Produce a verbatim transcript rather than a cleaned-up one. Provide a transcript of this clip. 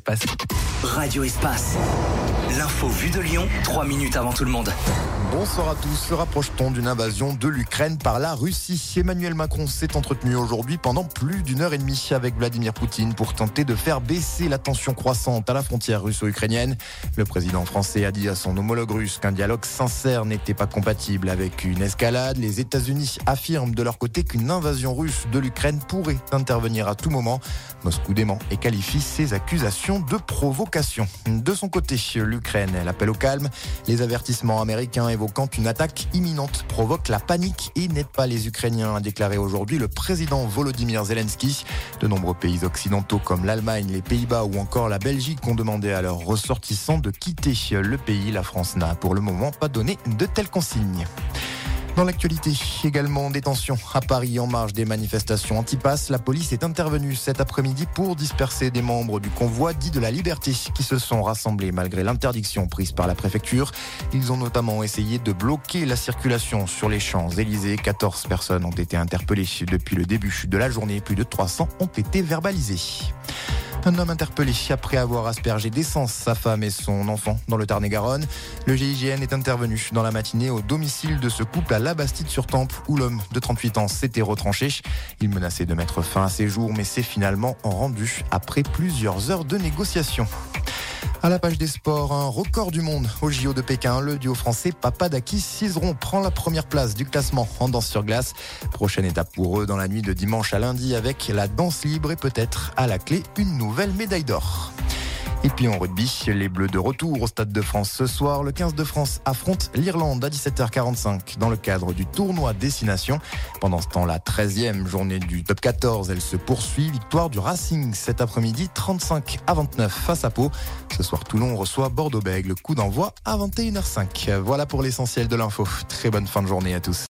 Espace. Radio Espace. L'info vue de Lyon, trois minutes avant tout le monde. Bonsoir à tous. Se rapproche-t-on d'une invasion de l'Ukraine par la Russie ? Emmanuel Macron s'est entretenu aujourd'hui pendant plus d'une heure et demie avec Vladimir Poutine pour tenter de faire baisser la tension croissante à la frontière russo-ukrainienne. Le président français a dit à son homologue russe qu'un dialogue sincère n'était pas compatible avec une escalade. Les États-Unis affirment de leur côté qu'une invasion russe de l'Ukraine pourrait intervenir à tout moment. Moscou dément et qualifie ces accusations de provocation. De son côté, l'Ukraine, elle appelle au calme. Les avertissements américains évoquant une attaque imminente provoquent la panique et n'aident pas les Ukrainiens, a déclaré aujourd'hui le président Volodymyr Zelensky. De nombreux pays occidentaux comme l'Allemagne, les Pays-Bas ou encore la Belgique ont demandé à leurs ressortissants de quitter le pays. La France n'a pour le moment pas donné de telles consignes. Dans l'actualité, également des tensions à Paris en marge des manifestations anti-pass. La police est intervenue cet après-midi pour disperser des membres du convoi dit de la liberté qui se sont rassemblés malgré l'interdiction prise par la préfecture. Ils ont notamment essayé de bloquer la circulation sur les Champs-Élysées. quatorze personnes ont été interpellées depuis le début de la journée. Plus de trois cents ont été verbalisées. Un homme interpellé après avoir aspergé d'essence sa femme et son enfant dans le Tarn-et-Garonne. Le G I G N est intervenu dans la matinée au domicile de ce couple à La Bastide-sur-Tempe où l'homme de trente-huit ans s'était retranché. Il menaçait de mettre fin à ses jours mais s'est finalement rendu après plusieurs heures de négociations. À la page des sports, un record du monde au J O de Pékin. Le duo français Papadakis Cizeron prend la première place du classement en danse sur glace. Prochaine étape pour eux dans la nuit de dimanche à lundi avec la danse libre et peut-être à la clé une nouvelle médaille d'or. Et puis en rugby, les Bleus de retour au Stade de France ce soir. Le quinze de France affronte l'Irlande à dix-sept heures quarante-cinq dans le cadre du tournoi Destination. Pendant ce temps, la treizième journée du top quatorze, elle se poursuit. Victoire du Racing cet après-midi, trente-cinq à vingt-neuf face à Pau. Ce soir, Toulon reçoit Bordeaux-Bègles. Coup d'envoi à vingt et une heures cinq. Voilà pour l'essentiel de l'info. Très bonne fin de journée à tous.